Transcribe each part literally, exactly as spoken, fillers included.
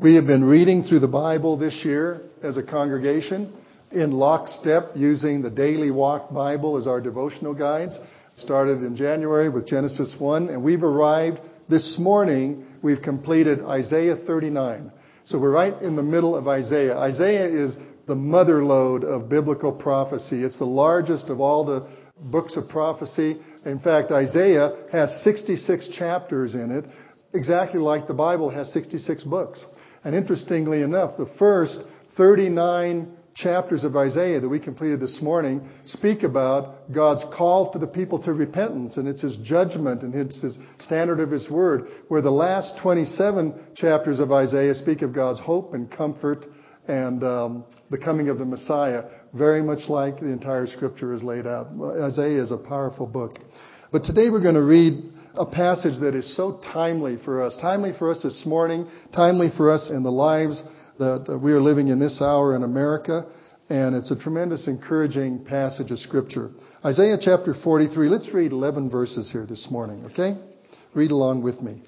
We have been reading through the Bible this year as a congregation in lockstep using the Daily Walk Bible as our devotional guides. Started in January with Genesis one, and we've arrived this morning, we've completed Isaiah thirty-nine. So we're right in the middle of Isaiah. Isaiah is the mother lode of biblical prophecy. It's the largest of all the books of prophecy. In fact, Isaiah has sixty-six chapters in it, exactly like the Bible has sixty-six books. And interestingly enough, the first thirty-nine chapters of Isaiah that we completed this morning speak about God's call to the people to repentance, and it's His judgment and it's His standard of His word, where the last twenty-seven chapters of Isaiah speak of God's hope and comfort and um, the coming of the Messiah, very much like the entire Scripture is laid out. Isaiah is a powerful book. But today we're going to read a passage that is so timely for us, timely for us this morning, timely for us in the lives that we are living in this hour in America, and it's a tremendous encouraging passage of Scripture. Isaiah chapter forty-three, let's read eleven verses here this morning, okay? Read along with me.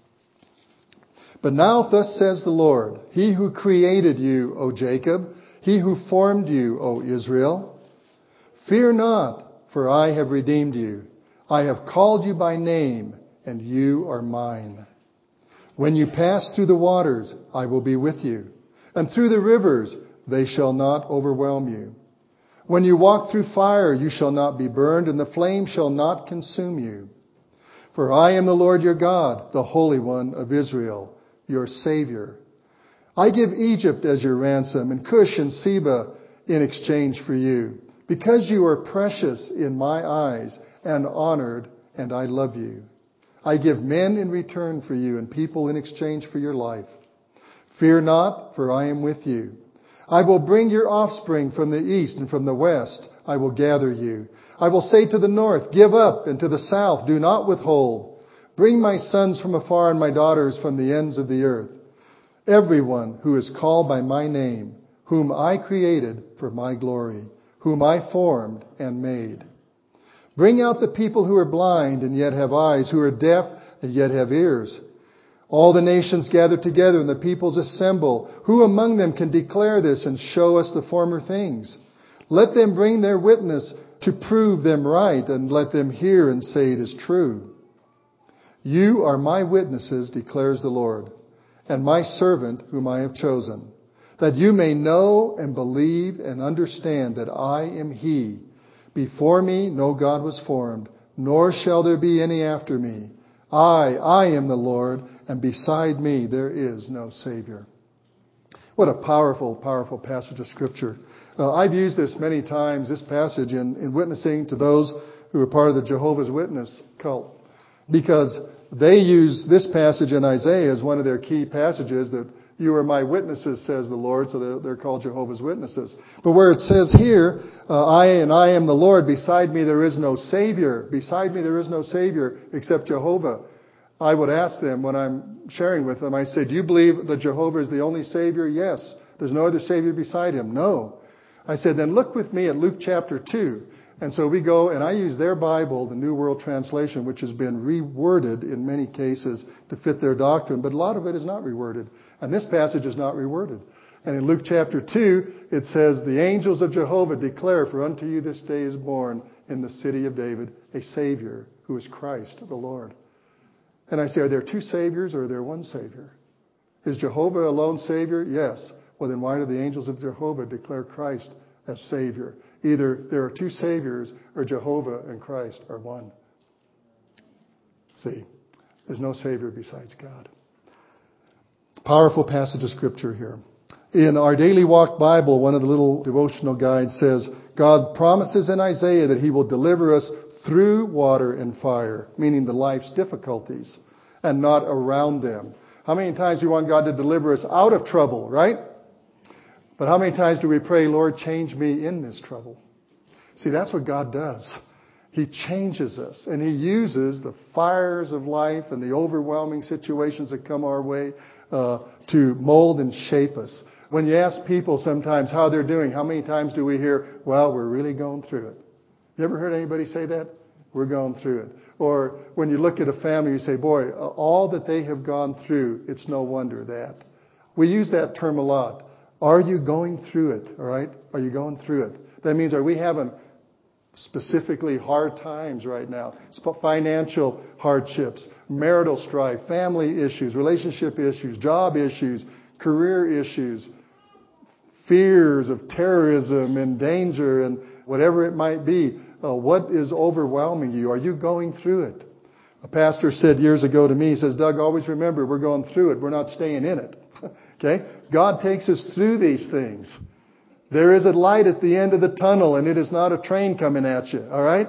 But now thus says the Lord, He who created you, O Jacob, He who formed you, O Israel, fear not, for I have redeemed you. I have called you by name, and you are mine. When you pass through the waters, I will be with you. And through the rivers, they shall not overwhelm you. When you walk through fire, you shall not be burned, and the flame shall not consume you. For I am the Lord your God, the Holy One of Israel, your Savior. I give Egypt as your ransom, and Cush and Seba in exchange for you, because you are precious in my eyes and honored, and I love you. I give men in return for you and people in exchange for your life. Fear not, for I am with you. I will bring your offspring from the east and from the west. I will gather you. I will say to the north, give up, and to the south, do not withhold. Bring my sons from afar and my daughters from the ends of the earth. Everyone who is called by my name, whom I created for my glory, whom I formed and made. Bring out the people who are blind and yet have eyes, who are deaf and yet have ears. All the nations gather together and the peoples assemble. Who among them can declare this and show us the former things? Let them bring their witness to prove them right, and let them hear and say it is true. You are my witnesses, declares the Lord, and my servant whom I have chosen, that you may know and believe and understand that I am He. Before me no God was formed, nor shall there be any after me. I, I am the Lord, and beside me there is no Savior. What a powerful, powerful passage of Scripture. Uh, I've used this many times, this passage, in, in witnessing to those who are part of the Jehovah's Witness cult, because they use this passage in Isaiah as one of their key passages that you are my witnesses, says the Lord, so they're, they're called Jehovah's Witnesses. But where it says here, uh, I and I am the Lord, beside me there is no Savior. Beside me there is no Savior except Jehovah. I would ask them when I'm sharing with them, I say, do you believe that Jehovah is the only Savior? Yes. There's no other Savior beside Him? No. I said, then look with me at Luke chapter two. And so we go, and I use their Bible, the New World Translation, which has been reworded in many cases to fit their doctrine, but a lot of it is not reworded. And this passage is not reworded. And in Luke chapter two, it says, the angels of Jehovah declare, for unto you this day is born in the city of David a Savior, who is Christ the Lord. And I say, are there two Saviors or is there one Savior? Is Jehovah alone Savior? Yes. Well, then why do the angels of Jehovah declare Christ as Savior? Either there are two Saviors or Jehovah and Christ are one. See, there's no Savior besides God. Powerful passage of Scripture here. In our Daily Walk Bible, one of the little devotional guides says, God promises in Isaiah that He will deliver us through water and fire, meaning the life's difficulties, and not around them. How many times do we want God to deliver us out of trouble, right? But how many times do we pray, Lord, change me in this trouble? See, that's what God does. He changes us, and He uses the fires of life and the overwhelming situations that come our way uh, to mold and shape us. When you ask people sometimes how they're doing, how many times do we hear, well, we're really going through it? You ever heard anybody say that? We're going through it. Or when you look at a family, you say, boy, all that they have gone through, it's no wonder that. We use that term a lot. Are you going through it? All right? Are you going through it? That means, are we having specifically hard times right now? Financial hardships, marital strife, family issues, relationship issues, job issues, career issues, fears of terrorism and danger and whatever it might be. Uh, what is overwhelming you? Are you going through it? A pastor said years ago to me, he says, Doug, always remember, we're going through it. We're not staying in it. Okay? God takes us through these things. There is a light at the end of the tunnel, and it is not a train coming at you. All right?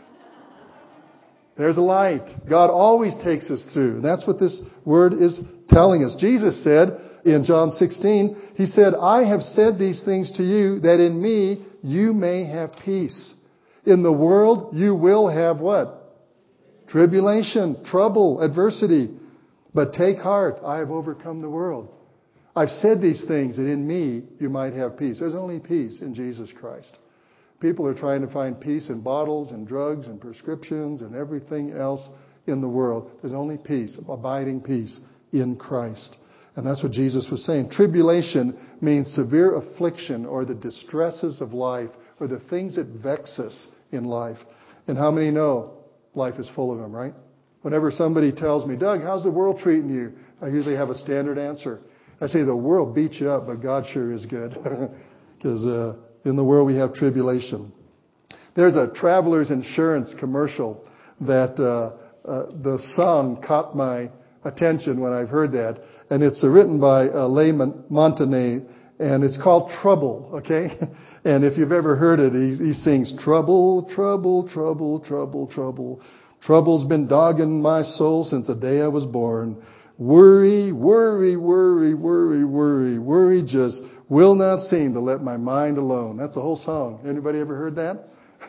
There's a light. God always takes us through. That's what this word is telling us. Jesus said in John sixteen, He said, I have said these things to you that in me you may have peace. In the world you will have what? Tribulation, trouble, adversity. But take heart, I have overcome the world. I've said these things that in me you might have peace. There's only peace in Jesus Christ. People are trying to find peace in bottles and drugs and prescriptions and everything else in the world. There's only peace, abiding peace in Christ. And that's what Jesus was saying. Tribulation means severe affliction or the distresses of life or the things that vex us in life. And how many know life is full of them, right? Whenever somebody tells me, Doug, how's the world treating you? I usually have a standard answer. I say the world beats you up, but God sure is good. Because uh, in the world we have tribulation. There's a Travelers Insurance commercial that uh, uh, the song caught my attention when I've heard that. And it's uh, written by uh, Leigh Montagne, and it's called Trouble, okay? And if you've ever heard it, he, he sings, Trouble, trouble, trouble, trouble, trouble. Trouble's been dogging my soul since the day I was born. Worry, worry, worry, worry, worry, worry just will not seem to let my mind alone. That's the whole song. Anybody ever heard that?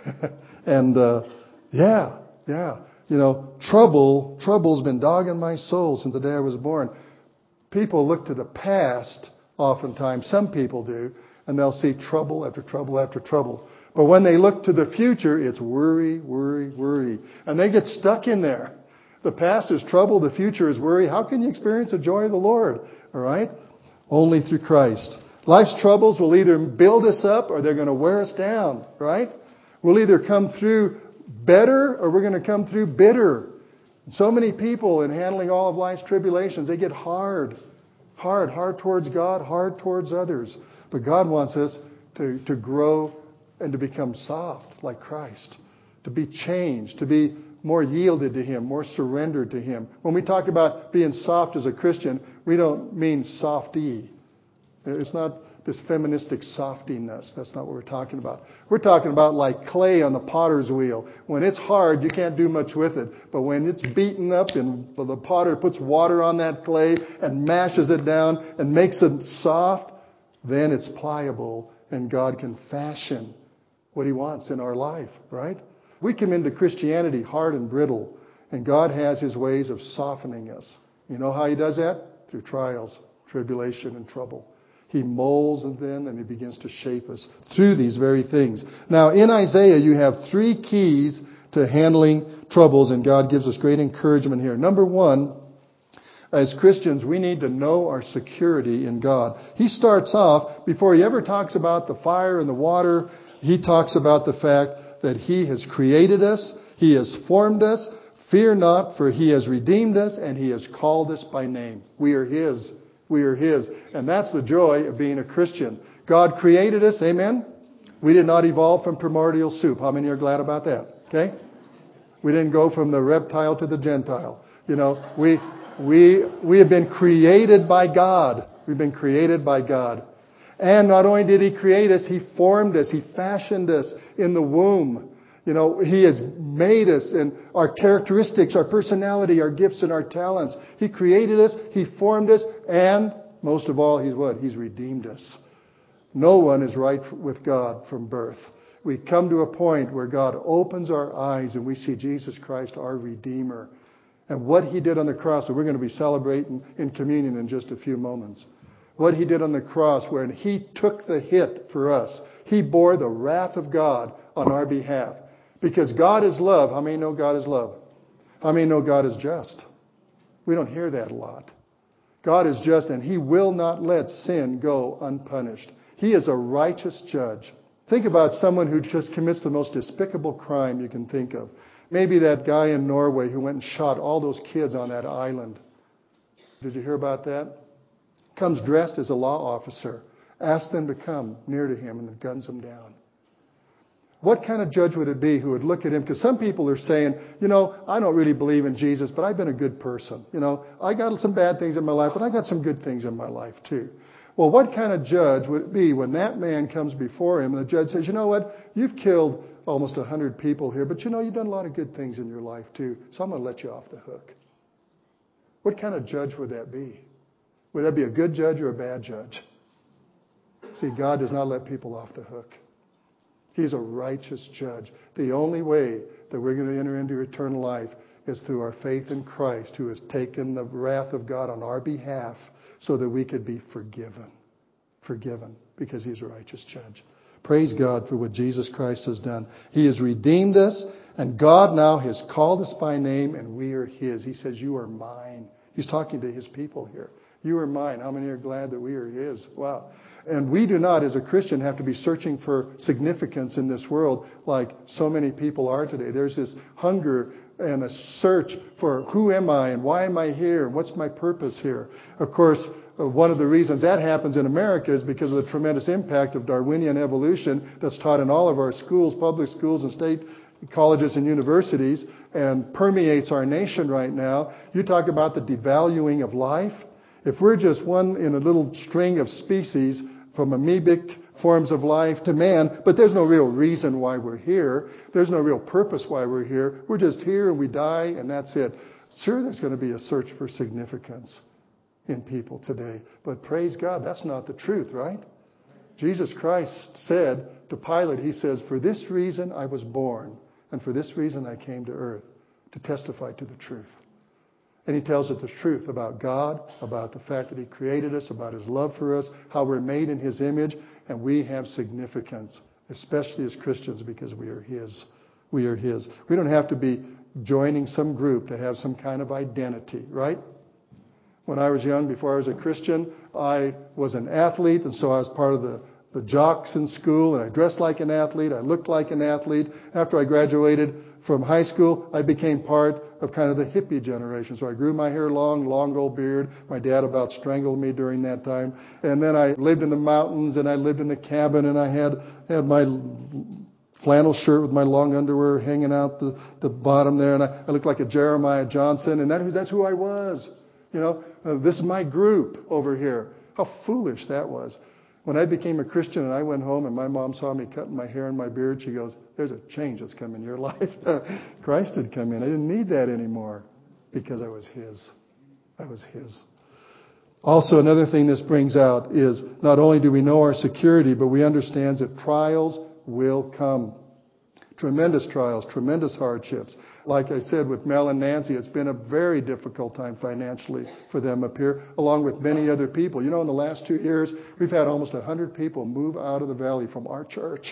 and, uh, yeah, yeah. You know, trouble, trouble's been dogging my soul since the day I was born. People look to the past oftentimes. Some people do. And they'll see trouble after trouble after trouble. But when they look to the future, it's worry, worry, worry. And they get stuck in there. The past is trouble, the future is worry. How can you experience the joy of the Lord? All right? Only through Christ. Life's troubles will either build us up or they're going to wear us down. Right? We'll either come through better or we're going to come through bitter. So many people in handling all of life's tribulations, they get hard. Hard. Hard towards God, hard towards others. But God wants us to, to grow and to become soft like Christ. To be changed, to be more yielded to Him, more surrendered to Him. When we talk about being soft as a Christian, we don't mean softy. It's not this feministic softiness. That's not what we're talking about. We're talking about like clay on the potter's wheel. When it's hard, you can't do much with it. But when it's beaten up and the potter puts water on that clay and mashes it down and makes it soft, then it's pliable and God can fashion what He wants in our life, right? We come into Christianity hard and brittle, and God has His ways of softening us. You know how He does that? Through trials, tribulation, and trouble. He molds and then and He begins to shape us through these very things. Now, in Isaiah, you have three keys to handling troubles, and God gives us great encouragement here. Number one, as Christians, we need to know our security in God. He starts off, before He ever talks about the fire and the water, He talks about the fact that He has created us, He has formed us. Fear not, for He has redeemed us, and He has called us by name. We are His. We are His. And that's the joy of being a Christian. God created us, amen? We did not evolve from primordial soup. How many are glad about that? Okay? We didn't go from the reptile to the Gentile. You know, we we we have been created by God. We've been created by God. And not only did He create us, He formed us. He fashioned us in the womb. You know, He has made us and our characteristics, our personality, our gifts and our talents. He created us. He formed us. And most of all, He's what? He's redeemed us. No one is right with God from birth. We come to a point where God opens our eyes and we see Jesus Christ, our Redeemer. And what He did on the cross, that we're going to be celebrating in communion in just a few moments. What He did on the cross, where He took the hit for us. He bore the wrath of God on our behalf. Because God is love. How many know God is love? How many know God is just? We don't hear that a lot. God is just, and He will not let sin go unpunished. He is a righteous judge. Think about someone who just commits the most despicable crime you can think of. Maybe that guy in Norway who went and shot all those kids on that island. Did you hear about that? Comes dressed as a law officer. Asks them to come near to him and then guns them down. What kind of judge would it be who would look at him? Because some people are saying, you know, I don't really believe in Jesus, but I've been a good person. You know, I got some bad things in my life, but I got some good things in my life too. Well, what kind of judge would it be when that man comes before him and the judge says, you know what, you've killed almost a hundred people here, but you know, you've done a lot of good things in your life too, so I'm going to let you off the hook. What kind of judge would that be? Would that be a good judge or a bad judge? See, God does not let people off the hook. He's a righteous judge. The only way that we're going to enter into eternal life is through our faith in Christ, who has taken the wrath of God on our behalf so that we could be forgiven. Forgiven, because He's a righteous judge. Praise God for what Jesus Christ has done. He has redeemed us, and God now has called us by name, and we are His. He says, you are mine. He's talking to His people here. You are mine. How many are glad that we are His? Wow. And we do not, as a Christian, have to be searching for significance in this world like so many people are today. There's this hunger and a search for who am I and why am I here and what's my purpose here. Of course, one of the reasons that happens in America is because of the tremendous impact of Darwinian evolution that's taught in all of our schools, public schools and state colleges and universities, and permeates our nation right now. You talk about the devaluing of life. If we're just one in a little string of species from amoebic forms of life to man, but there's no real reason why we're here. There's no real purpose why we're here. We're just here and we die and that's it. Sure, there's going to be a search for significance in people today. But praise God, that's not the truth, right? Jesus Christ said to Pilate, He says, for this reason I was born, and for this reason I came to earth, to testify to the truth. And He tells us the truth about God, about the fact that He created us, about His love for us, how we're made in His image, and we have significance, especially as Christians, because we are His. We are His. We don't have to be joining some group to have some kind of identity, right? When I was young, before I was a Christian, I was an athlete, and so I was part of the, the jocks in school, and I dressed like an athlete, I looked like an athlete. After I graduated from high school, I became part of kind of the hippie generation. So I grew my hair long, long gold beard. My dad about strangled me during that time. And then I lived in the mountains, and I lived in the cabin, and I had, had my flannel shirt with my long underwear hanging out the, the bottom there, and I, I looked like a Jeremiah Johnson, and that, that's who I was. You know, uh, this is my group over here. How foolish that was. When I became a Christian and I went home and my mom saw me cutting my hair and my beard, she goes, there's a change that's come in your life. Christ had come in. I didn't need that anymore because I was His. I was His. Also, another thing this brings out is not only do we know our security, but we understand that trials will come. Tremendous trials, tremendous hardships. Like I said, with Mel and Nancy, it's been a very difficult time financially for them up here, along with many other people. You know, in the last two years, we've had almost one hundred people move out of the valley from our church.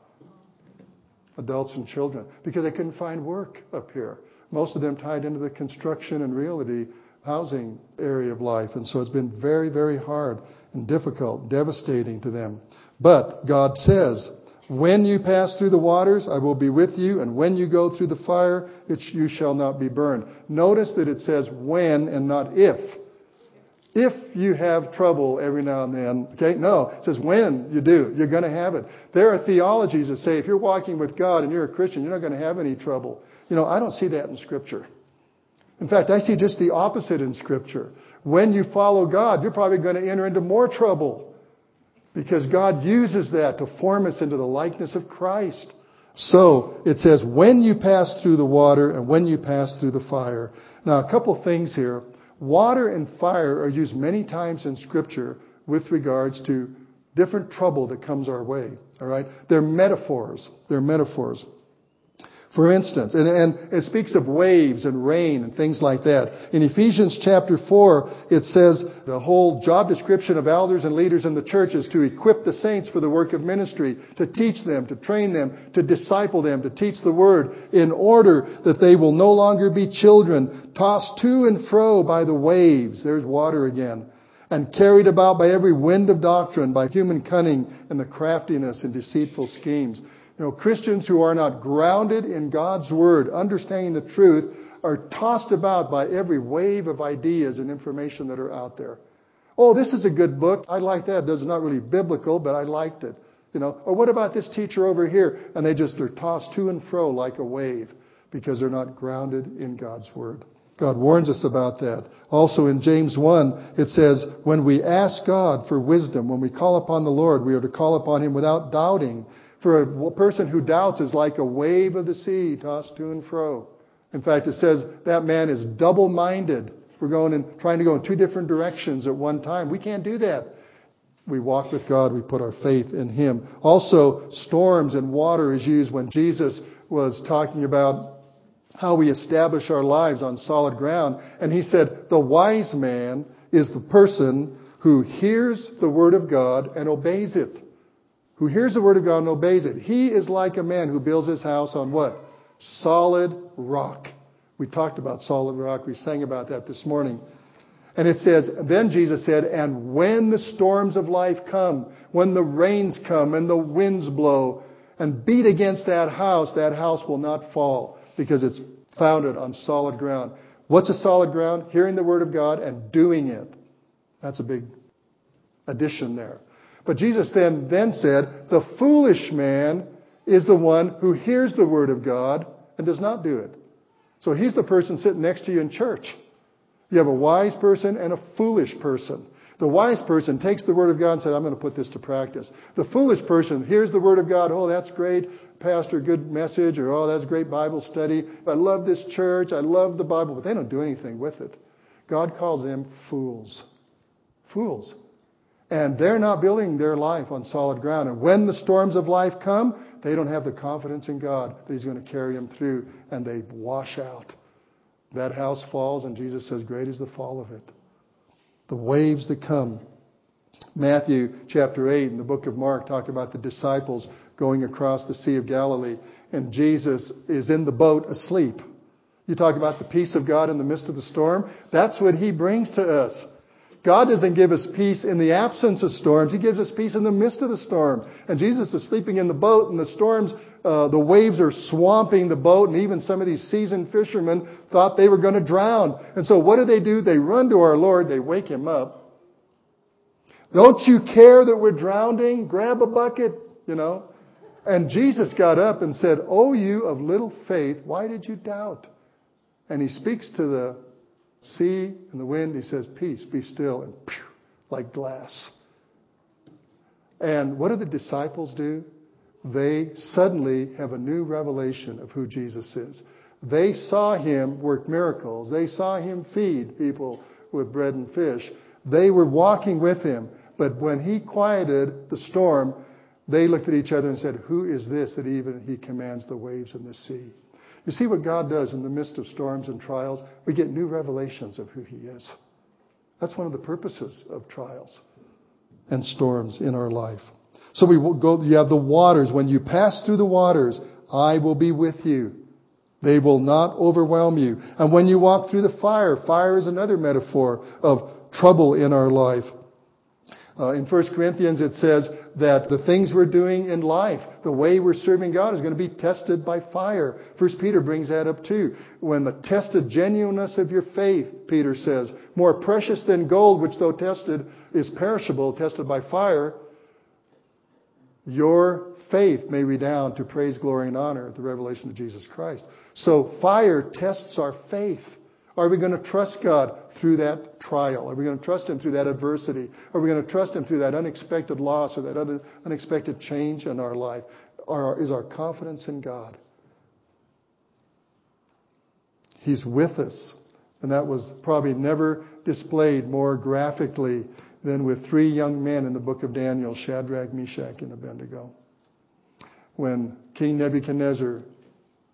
Adults and children, because they couldn't find work up here. Most of them tied into the construction and realty housing area of life. And so it's been very, very hard and difficult, devastating to them. But God says, when you pass through the waters, I will be with you. And when you go through the fire, it, you shall not be burned. Notice that it says when and not if. If you have trouble every now and then, okay? No, it says when you do. You're going to have it. There are theologies that say if you're walking with God and you're a Christian, you're not going to have any trouble. You know, I don't see that in Scripture. In fact, I see just the opposite in Scripture. When you follow God, you're probably going to enter into more trouble. Because God uses that to form us into the likeness of Christ. So, it says, when you pass through the water and when you pass through the fire. Now, a couple things here. Water and fire are used many times in Scripture with regards to different trouble that comes our way. All right? They're metaphors. They're metaphors. For instance, and, and it speaks of waves and rain and things like that. In Ephesians chapter four, it says the whole job description of elders and leaders in the church is to equip the saints for the work of ministry, to teach them, to train them, to disciple them, to teach the word, in order that they will no longer be children, tossed to and fro by the waves. There's water again. And carried about by every wind of doctrine, by human cunning and the craftiness and deceitful schemes. You know, Christians who are not grounded in God's Word, understanding the truth, are tossed about by every wave of ideas and information that are out there. Oh, this is a good book. I like that. It's not really biblical, but I liked it. You know, or what about this teacher over here? And they just are tossed to and fro like a wave because they're not grounded in God's Word. God warns us about that. Also in James one, it says, when we ask God for wisdom, when we call upon the Lord, we are to call upon Him without doubting. For a person who doubts is like a wave of the sea tossed to and fro. In fact, it says that man is double-minded. We're going and trying to go in two different directions at one time. We can't do that. We walk with God. We put our faith in Him. Also, storms and water is used when Jesus was talking about how we establish our lives on solid ground. And He said, the wise man is the person who hears the Word of God and obeys it. Who hears the Word of God and obeys it. He is like a man who builds his house on what? Solid rock. We talked about solid rock. We sang about that this morning. And it says, then Jesus said, and when the storms of life come, when the rains come and the winds blow and beat against that house, that house will not fall because it's founded on solid ground. What's a solid ground? Hearing the Word of God and doing it. That's a big addition there. But Jesus then, then said, the foolish man is the one who hears the Word of God and does not do it. So he's the person sitting next to you in church. You have a wise person and a foolish person. The wise person takes the Word of God and says, I'm going to put this to practice. The foolish person hears the Word of God. Oh, that's great, Pastor, good message. Or, oh, that's great Bible study. I love this church. I love the Bible. But they don't do anything with it. God calls them fools. Fools. And they're not building their life on solid ground. And when the storms of life come, they don't have the confidence in God that He's going to carry them through. And they wash out. That house falls, and Jesus says, great is the fall of it. The waves that come. Matthew chapter eight in the book of Mark talk about the disciples going across the Sea of Galilee. And Jesus is in the boat asleep. You talk about the peace of God in the midst of the storm. That's what He brings to us. God doesn't give us peace in the absence of storms. He gives us peace in the midst of the storm. And Jesus is sleeping in the boat, and the storms, uh, the waves are swamping the boat, and even some of these seasoned fishermen thought they were going to drown. And so what do they do? They run to our Lord. They wake Him up. Don't you care that we're drowning? Grab a bucket, you know. And Jesus got up and said, "O you of little faith, why did you doubt?" And He speaks to the sea and the wind. He says, "Peace, be still," and pew, like glass. And what do the disciples do? They suddenly have a new revelation of who Jesus is. They saw Him work miracles. They saw Him feed people with bread and fish. They were walking with Him. But when He quieted the storm, they looked at each other and said, "Who is this that even He commands the waves and the sea?" You see what God does in the midst of storms and trials? We get new revelations of who He is. That's one of the purposes of trials and storms in our life. So we will go. You have the waters. When you pass through the waters, I will be with you. They will not overwhelm you. And when you walk through the fire, fire is another metaphor of trouble in our life. Uh, in First Corinthians, it says that the things we're doing in life, the way we're serving God, is going to be tested by fire. First Peter brings that up too. When the tested genuineness of your faith, Peter says, more precious than gold, which though tested is perishable, tested by fire, your faith may redound to praise, glory, and honor at the revelation of Jesus Christ. So fire tests our faith. Are we going to trust God through that trial? Are we going to trust Him through that adversity? Are we going to trust Him through that unexpected loss or that other unexpected change in our life? Or is our confidence in God? He's with us. And that was probably never displayed more graphically than with three young men in the book of Daniel, Shadrach, Meshach, and Abednego. When King Nebuchadnezzar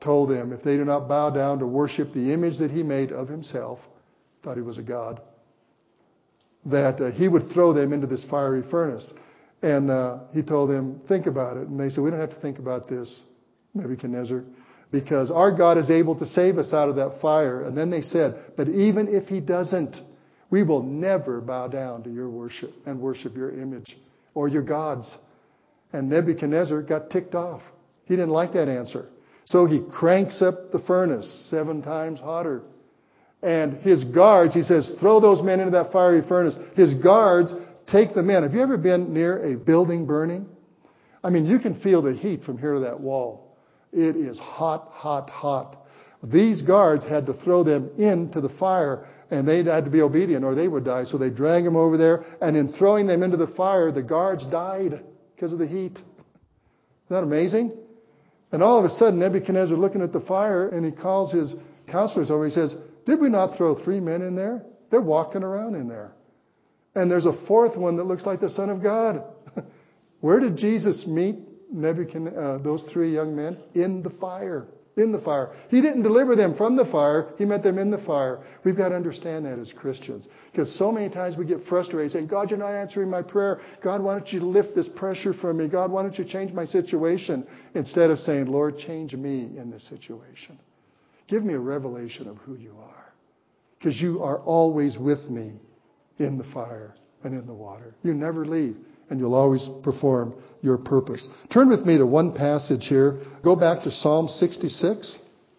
told them if they do not bow down to worship the image that he made of himself, thought he was a god, that uh, he would throw them into this fiery furnace. And uh, he told them, think about it. And they said, we don't have to think about this, Nebuchadnezzar, because our God is able to save us out of that fire. And then they said, but even if he doesn't, we will never bow down to your worship and worship your image or your gods. And Nebuchadnezzar got ticked off. He didn't like that answer. So he cranks up the furnace seven times hotter. And his guards, he says, throw those men into that fiery furnace. His guards take them in. Have you ever been near a building burning? I mean, you can feel the heat from here to that wall. It is hot, hot, hot. These guards had to throw them into the fire, and they had to be obedient or they would die. So they drag them over there, and in throwing them into the fire, the guards died because of the heat. Isn't that amazing? And all of a sudden, Nebuchadnezzar looking at the fire, and he calls his counselors over. He says, did we not throw three men in there? They're walking around in there. And there's a fourth one that looks like the Son of God. Where did Jesus meet Nebuchadnezzar, uh, those three young men? In the fire. In the fire. He didn't deliver them from the fire. He met them in the fire. We've got to understand that as Christians. Because so many times we get frustrated saying, God, you're not answering my prayer. God, why don't you lift this pressure from me? God, why don't you change my situation? Instead of saying, Lord, change me in this situation. Give me a revelation of who you are. Because you are always with me in the fire and in the water. You never leave. And you'll always perform your purpose. Turn with me to one passage here. Go back to Psalm sixty-six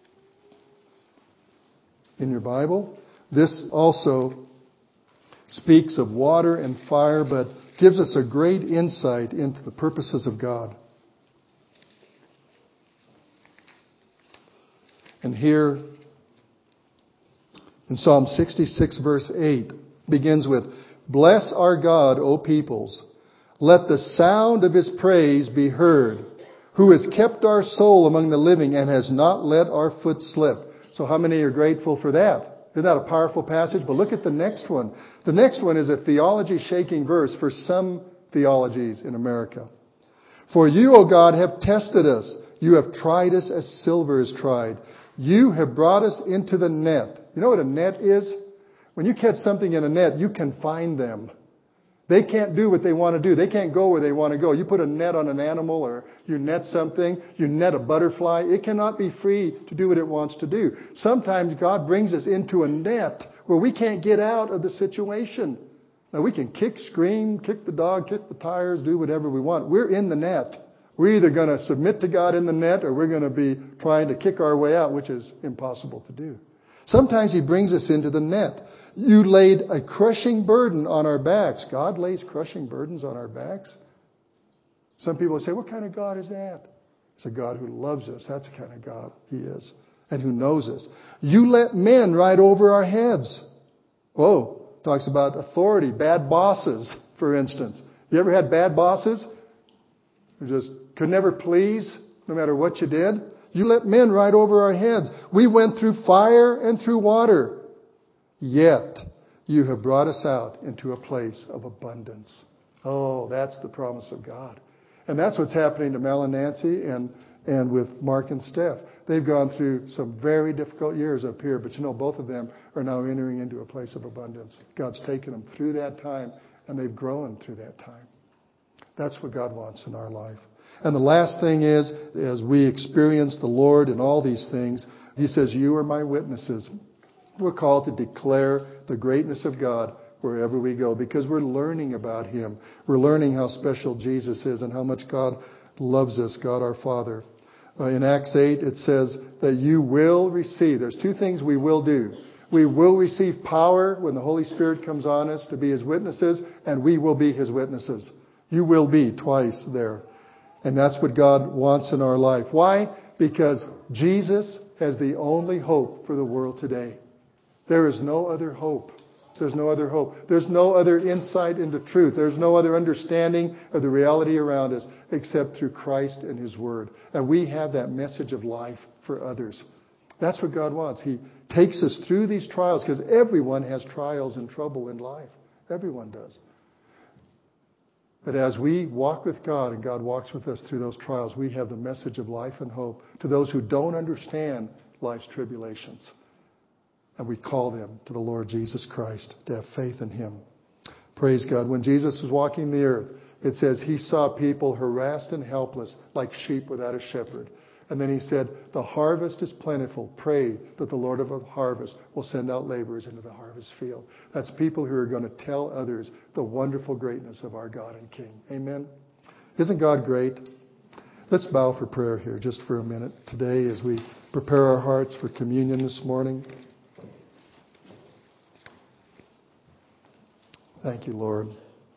in your Bible. This also speaks of water and fire, but gives us a great insight into the purposes of God. And here in Psalm sixty-six verse eight begins with, bless our God, O peoples. Let the sound of his praise be heard, who has kept our soul among the living and has not let our foot slip. So how many are grateful for that? Isn't that a powerful passage? But look at the next one. The next one is a theology-shaking verse for some theologies in America. For you, O God, have tested us. You have tried us as silver is tried. You have brought us into the net. You know what a net is? When you catch something in a net, you can find them. They can't do what they want to do. They can't go where they want to go. You put a net on an animal or you net something, you net a butterfly. It cannot be free to do what it wants to do. Sometimes God brings us into a net where we can't get out of the situation. Now we can kick, scream, kick the dog, kick the tires, do whatever we want. We're in the net. We're either going to submit to God in the net or we're going to be trying to kick our way out, which is impossible to do. Sometimes he brings us into the net. You laid a crushing burden on our backs. God lays crushing burdens on our backs. Some people say, what kind of God is that? It's a God who loves us. That's the kind of God he is. And who knows us. You let men ride over our heads. Whoa. Talks about authority. Bad bosses, for instance. You ever had bad bosses? Who just could never please, no matter what you did? You let men ride over our heads. We went through fire and through water. Yet you have brought us out into a place of abundance. Oh, that's the promise of God. And that's what's happening to Mel and Nancy and, and with Mark and Steph. They've gone through some very difficult years up here, but you know, both of them are now entering into a place of abundance. God's taken them through that time, and they've grown through that time. That's what God wants in our life. And the last thing is, as we experience the Lord in all these things, he says, you are my witnesses. We're called to declare the greatness of God wherever we go because we're learning about him. We're learning how special Jesus is and how much God loves us, God our Father. Uh, in Acts eight, it says that you will receive. There's two things we will do. We will receive power when the Holy Spirit comes on us to be his witnesses, and we will be his witnesses. You will be twice there. And that's what God wants in our life. Why? Because Jesus has the only hope for the world today. There is no other hope. There's no other hope. There's no other insight into truth. There's no other understanding of the reality around us except through Christ and his word. And we have that message of life for others. That's what God wants. He takes us through these trials because everyone has trials and trouble in life. Everyone does. But as we walk with God and God walks with us through those trials, we have the message of life and hope to those who don't understand life's tribulations. And we call them to the Lord Jesus Christ to have faith in Him. Praise God. When Jesus was walking the earth, it says He saw people harassed and helpless like sheep without a shepherd. And then He said, the harvest is plentiful. Pray that the Lord of the harvest will send out laborers into the harvest field. That's people who are going to tell others the wonderful greatness of our God and King. Amen. Isn't God great? Let's bow for prayer here just for a minute today as we prepare our hearts for communion this morning. Thank you, Lord.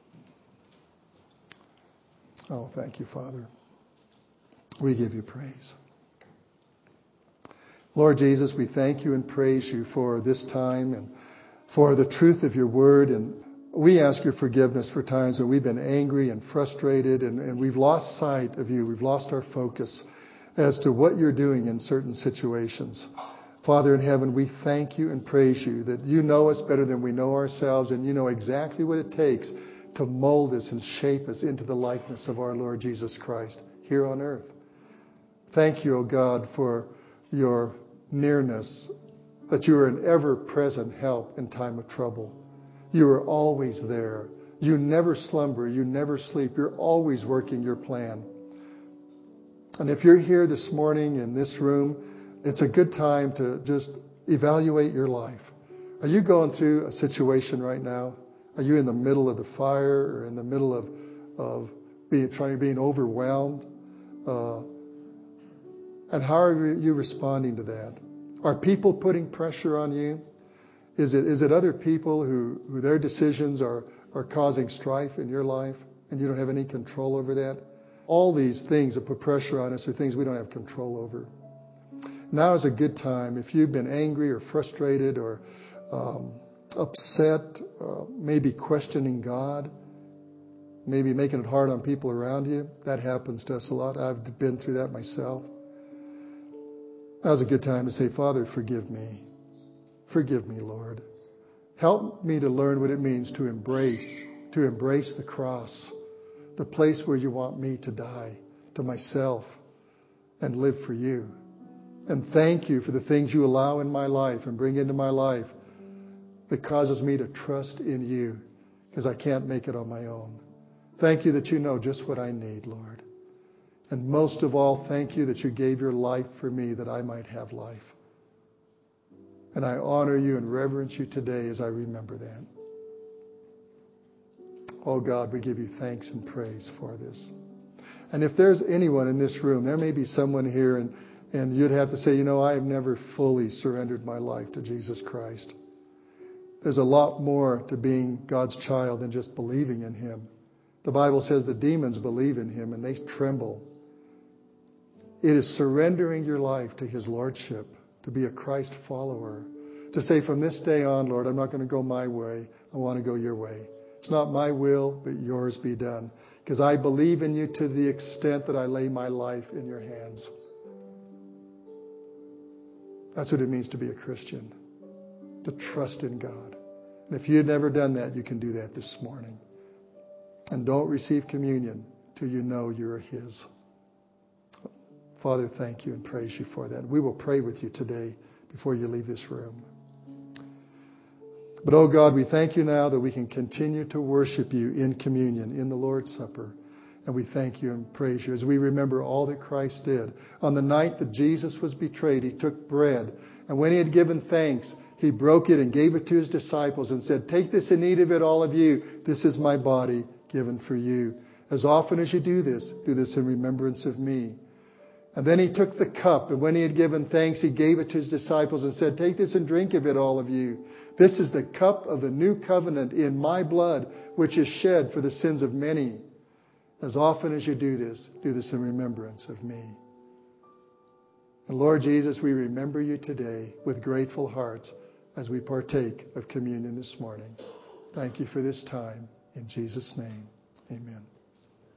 Oh, thank you, Father. We give you praise. Lord Jesus, we thank you and praise you for this time and for the truth of your word. And we ask your forgiveness for times when we've been angry and frustrated and, and we've lost sight of you. We've lost our focus as to what you're doing in certain situations. Father in heaven, we thank you and praise you that you know us better than we know ourselves, and you know exactly what it takes to mold us and shape us into the likeness of our Lord Jesus Christ here on earth. Thank you, O God, for your nearness, that you are an ever-present help in time of trouble. You are always there. You never slumber. You never sleep. You're always working your plan. And if you're here this morning in this room, it's a good time to just evaluate your life. Are you going through a situation right now? Are you in the middle of the fire or in the middle of, of being, trying, being overwhelmed? Uh, And how are you responding to that? Are people putting pressure on you? Is it is it other people who, who their decisions are, are causing strife in your life and you don't have any control over that? All these things that put pressure on us are things we don't have control over. Now is a good time. If you've been angry or frustrated or um, upset, uh, maybe questioning God, maybe making it hard on people around you. That happens to us a lot. I've been through that myself. Now's a good time to say, Father, forgive me. Forgive me, Lord. Help me to learn what it means to embrace, to embrace the cross, the place where you want me to die to myself and live for you. And thank you for the things you allow in my life and bring into my life that causes me to trust in you because I can't make it on my own. Thank you that you know just what I need, Lord. And most of all, thank you that you gave your life for me that I might have life. And I honor you and reverence you today as I remember that. Oh God, we give you thanks and praise for this. And if there's anyone in this room, there may be someone here and, and you'd have to say, you know, I have never fully surrendered my life to Jesus Christ. There's a lot more to being God's child than just believing in Him. The Bible says the demons believe in Him and they tremble. It is surrendering your life to His Lordship, to be a Christ follower, to say from this day on, Lord, I'm not going to go my way. I want to go your way. It's not my will, but yours be done. Because I believe in you to the extent that I lay my life in your hands. That's what it means to be a Christian, to trust in God. And if you've never done that, you can do that this morning. And don't receive communion till you know you're His. Father, thank you and praise you for that. We will pray with you today before you leave this room. But, oh God, we thank you now that we can continue to worship you in communion, in the Lord's Supper. And we thank you and praise you as we remember all that Christ did. On the night that Jesus was betrayed, He took bread. And when He had given thanks, He broke it and gave it to His disciples and said, take this and eat of it, all of you. This is my body given for you. As often as you do this, do this in remembrance of me. And then He took the cup, and when He had given thanks, He gave it to His disciples and said, take this and drink of it, all of you. This is the cup of the new covenant in my blood, which is shed for the sins of many. As often as you do this, do this in remembrance of me. And Lord Jesus, we remember you today with grateful hearts as we partake of communion this morning. Thank you for this time. In Jesus' name, amen.